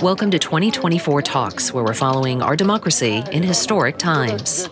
Welcome to 2024 Talks, where we're following our democracy in historic times.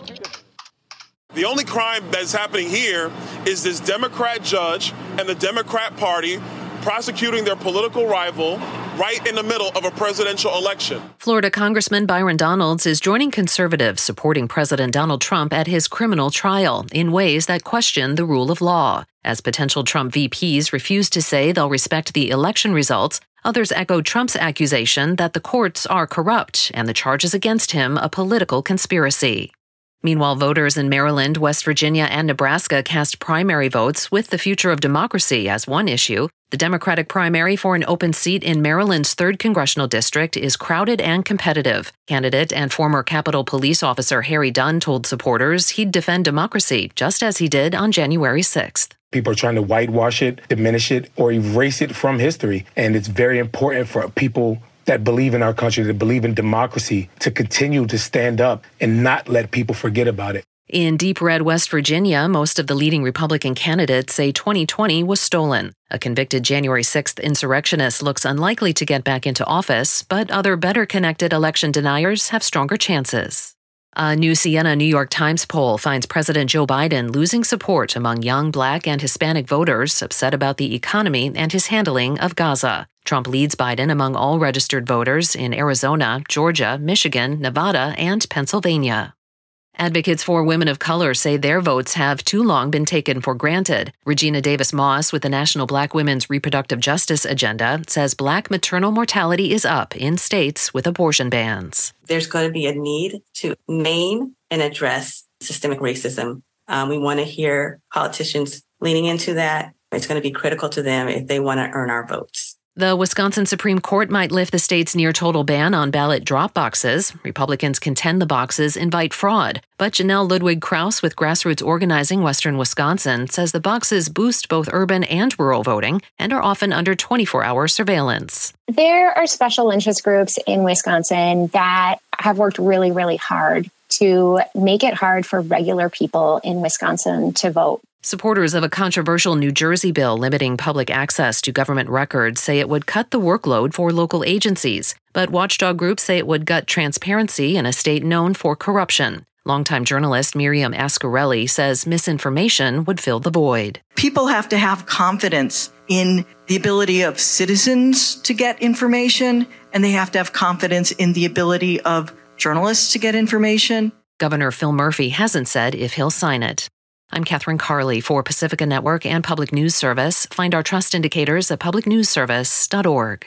The only crime that's happening here is this Democrat judge and the Democrat Party prosecuting their political rival right in the middle of a presidential election. Florida Congressman Byron Donalds is joining conservatives supporting President Donald Trump at his criminal trial in ways that question the rule of law. As potential Trump VPs refuse to say they'll respect the election results, others echo Trump's accusation that the courts are corrupt and the charges against him a political conspiracy. Meanwhile, voters in Maryland, West Virginia, and Nebraska cast primary votes with the future of democracy as one issue. The Democratic primary for an open seat in Maryland's 3rd Congressional District is crowded and competitive. Candidate and former Capitol Police Officer Harry Dunn told supporters he'd defend democracy, just as he did on January 6th. People are trying to whitewash it, diminish it, or erase it from history. And it's very important for people that believe in our country, that believe in democracy, to continue to stand up and not let people forget about it. In deep red West Virginia, most of the leading Republican candidates say 2020 was stolen. A convicted January 6th insurrectionist looks unlikely to get back into office, but other better-connected election deniers have stronger chances. A new Siena New York Times poll finds President Joe Biden losing support among young Black and Hispanic voters upset about the economy and his handling of Gaza. Trump leads Biden among all registered voters in Arizona, Georgia, Michigan, Nevada, and Pennsylvania. Advocates for women of color say their votes have too long been taken for granted. Regina Davis Moss with the National Black Women's Reproductive Justice Agenda says Black maternal mortality is up in states with abortion bans. There's going to be a need to name and address systemic racism. We want to hear politicians leaning into that. It's going to be critical to them if they want to earn our votes. The Wisconsin Supreme Court might lift the state's near-total ban on ballot drop boxes. Republicans contend the boxes invite fraud. But Janelle Ludwig-Krause with Grassroots Organizing Western Wisconsin says the boxes boost both urban and rural voting and are often under 24-hour surveillance. There are special interest groups in Wisconsin that have worked really, really hard to make it hard for regular people in Wisconsin to vote. Supporters of a controversial New Jersey bill limiting public access to government records say it would cut the workload for local agencies. But watchdog groups say it would gut transparency in a state known for corruption. Longtime journalist Miriam Ascarelli says misinformation would fill the void. People have to have confidence in the ability of citizens to get information, and they have to have confidence in the ability of journalists to get information. Governor Phil Murphy hasn't said if he'll sign it. I'm Catherine Carley for Pacifica Network and Public News Service. Find our trust indicators at publicnewsservice.org.